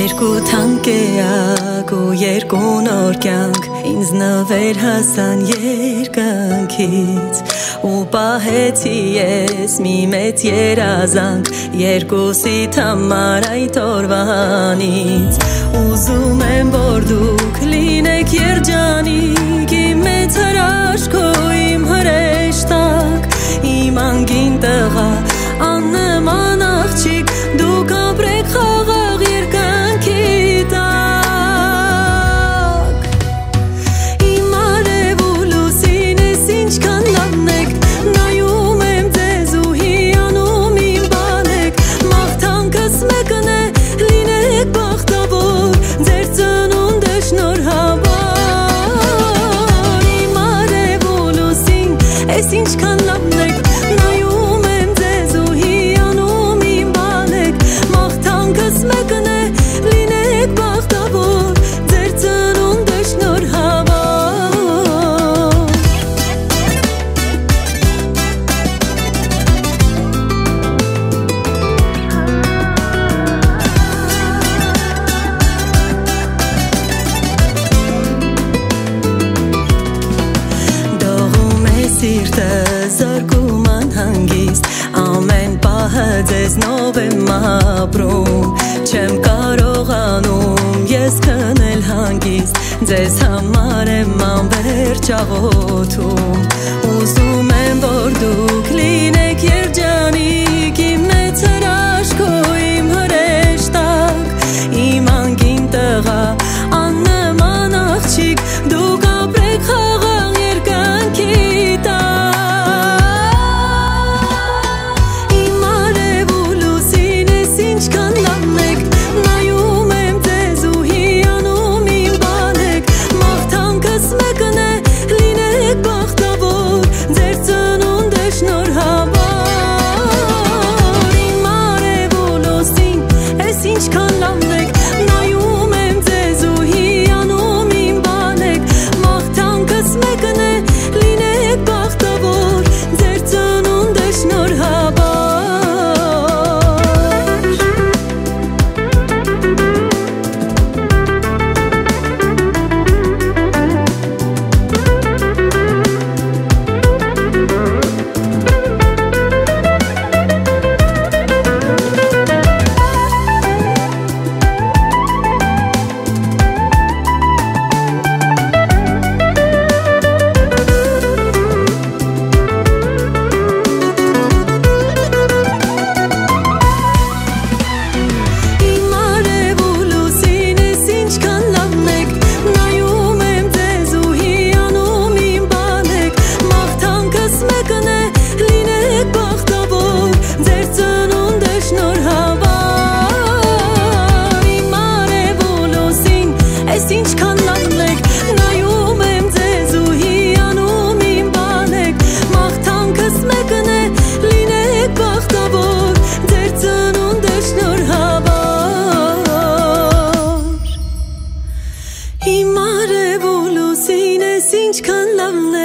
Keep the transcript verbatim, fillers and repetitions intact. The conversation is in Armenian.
Երկու թանկեակ ու երկու նոր կյանք ինձ նվեր հասան երկնքից ու պահեցի ես մի մեծ երազանք երկուսիդ համար այդ օրվանից ուզում եմ որ դուք լինեք երջանիկ իմ մեծ հրաշքո իմ հրեշտակ իմ անգին տղա աննման աղջիկ դուք ապրեք խաղաղ երկնքի տակ իմ արև ու լուսին ես ինչքան լավն եք նայում եմ ձեզ ու հիանում իմ բանեք մաղթանքս մեկն է լինեք բախտավոր ձեր ծնունդը շնորհավոր իմ արև ու լուսին ես ինչքան լավն եք նայում եմ ձեզ ու հիանում իմ բանեք մաղթանքս մեկն է լինեք բախտավոր ձեր ծնունդը շնորհավոր դողում է սիրտը զորգում անհանգիստ ամեն պահը ձեզնով եմ ապրում չեմ կարողանում ես քնել հանգիստ ձեզ համար եմ անվերջ աղոթում ուզում եմ որ դուք լինեք երջանիկ իմ մեծ հրաշքո իմ հրեշտակ իմ անգին տղա աննման աղջիկ դուք ապրեք խաղաղ երկնքի տակ իմ արև ու լուսին ես ինչքան լավն եք նայում եմ ձեզ ու հիանում իմ բանեք մաղթանքս մեկն է լինեք բախտավոր ձեր ծնունդը շնորհավոր իմ արև ու լուսին ես ինչքան լավն եք նայում եմ ձեզ ու հիանում իմ բանեք մաղթանքս մեկն է լինեք բախտավոր ձեր ծնունդը շնորհավոր Ես ինչքան լավն եք նայում եմ ձեզ ու հիանում իմ բանեք մաղթանքս մեկն է լինեք բախտավոր ձեր ծնունդը շնորհավոր իմ արև ու լուսին ես ինչքան լավն